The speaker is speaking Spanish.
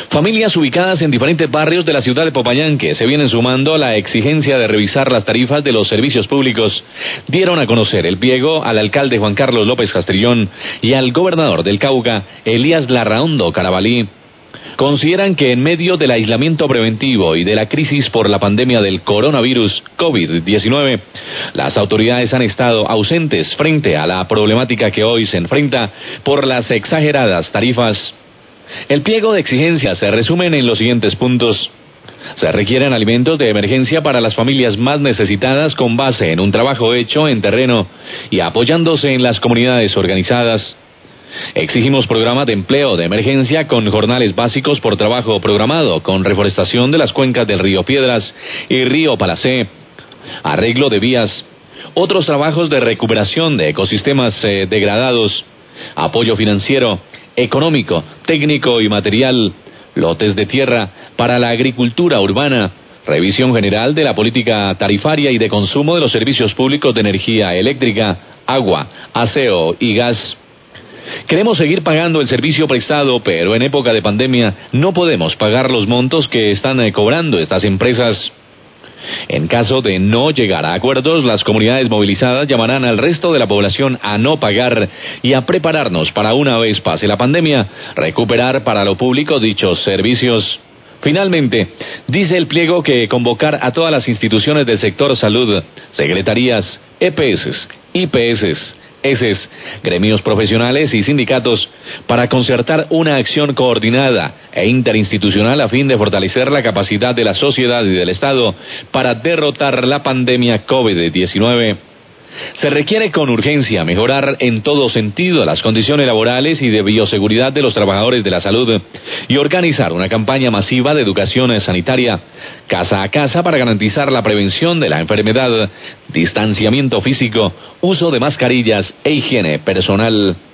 Familias ubicadas en diferentes barrios de la ciudad de Popayán que se vienen sumando a la exigencia de revisar las tarifas de los servicios públicos dieron a conocer el pliego al alcalde Juan Carlos López Castrillón y al gobernador del Cauca, Elías Larraondo Carabalí. Consideran que en medio del aislamiento preventivo y de la crisis por la pandemia del coronavirus COVID-19, las autoridades han estado ausentes frente a la problemática que hoy se enfrenta por las exageradas tarifas. El pliego de exigencias se resumen en los siguientes puntos. Se requieren alimentos de emergencia para las familias más necesitadas con base en un trabajo hecho en terreno y apoyándose en las comunidades organizadas. Exigimos programas de empleo de emergencia con jornales básicos por trabajo programado, con reforestación de las cuencas del río Piedras y río Palacé, arreglo de vías, otros trabajos de recuperación de ecosistemas degradados, apoyo financiero, económico, técnico y material, lotes de tierra para la agricultura urbana, revisión general de la política tarifaria y de consumo de los servicios públicos de energía eléctrica, agua, aseo y gas. Queremos seguir pagando el servicio prestado, pero en época de pandemia no podemos pagar los montos que están cobrando estas empresas. En caso de no llegar a acuerdos, las comunidades movilizadas llamarán al resto de la población a no pagar y a prepararnos para, una vez pase la pandemia, recuperar para lo público dichos servicios. Finalmente, dice el pliego que convocar a todas las instituciones del sector salud, secretarías, EPS, IPS, gremios profesionales y sindicatos para concertar una acción coordinada e interinstitucional a fin de fortalecer la capacidad de la sociedad y del Estado para derrotar la pandemia COVID-19. Se requiere con urgencia mejorar en todo sentido las condiciones laborales y de bioseguridad de los trabajadores de la salud y organizar una campaña masiva de educación sanitaria, casa a casa, para garantizar la prevención de la enfermedad, distanciamiento físico, uso de mascarillas e higiene personal.